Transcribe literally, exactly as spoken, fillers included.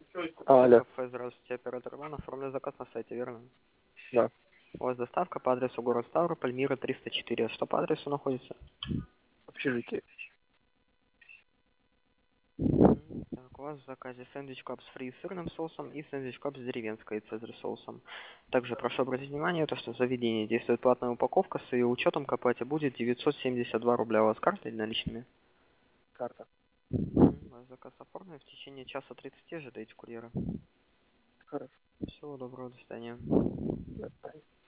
Алло. Кафе, здравствуйте, оператор Иван. Оформлю заказ на сайте, верно? Да. У вас доставка по адресу город Ставрополь, Мира триста четыре. Что по адресу находится? Общежитие. Мгм. Так, у вас в заказе сэндвич кап с фри с сырным соусом и сэндвич кап с деревенской и цезарь соусом. Также прошу обратить внимание, то, что в заведении действует платная упаковка, с ее учетом к оплате будет девятьсот семьдесят два рубля. У вас картой или наличными? Карта. Мгм. Ваш заказ оформлен. В течение часа тридцати ожидайте курьера. Хорошо. Всего доброго, до свидания. Да.